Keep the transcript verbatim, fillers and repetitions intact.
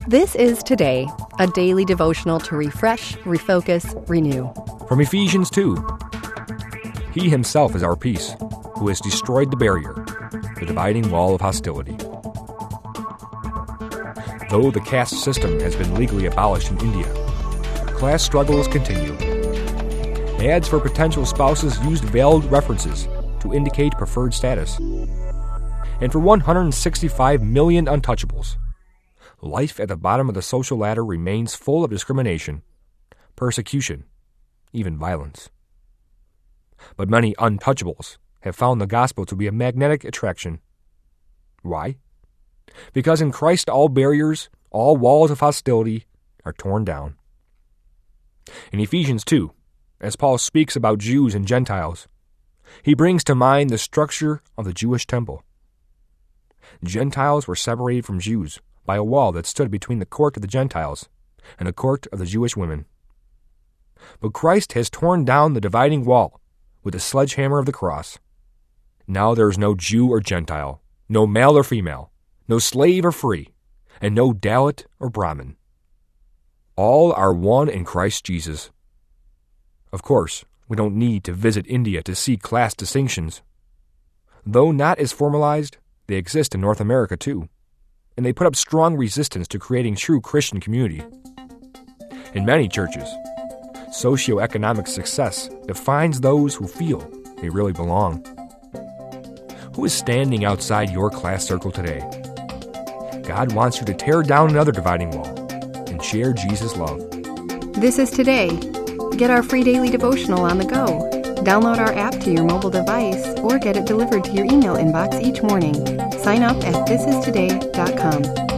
This is Today, a daily devotional to refresh, refocus, renew. From Ephesians two. He himself is our peace, who has destroyed the barrier, the dividing wall of hostility. Though the caste system has been legally abolished in India, class struggles continue. Ads for potential spouses used veiled references to indicate preferred status. And for one hundred sixty-five million untouchables, life at the bottom of the social ladder remains full of discrimination, persecution, even violence. But many untouchables have found the gospel to be a magnetic attraction. Why? Because in Christ all barriers, all walls of hostility are torn down. In Ephesians two, as Paul speaks about Jews and Gentiles, he brings to mind the structure of the Jewish temple. Gentiles were separated from Jews by a wall that stood between the court of the Gentiles and the court of the Jewish women. But Christ has torn down the dividing wall with the sledgehammer of the cross. Now there is no Jew or Gentile, no male or female, no slave or free, and no Dalit or Brahmin. All are one in Christ Jesus. Of course, we don't need to visit India to see class distinctions. Though not as formalized, they exist in North America too, and they put up strong resistance to creating true Christian community. In many churches, socioeconomic success defines those who feel they really belong. Who is standing outside your class circle today? God wants you to tear down another dividing wall and share Jesus' love. This is Today. Get our free daily devotional on the go. Download our app to your mobile device or get it delivered to your email inbox each morning. Sign up at this is today dot com.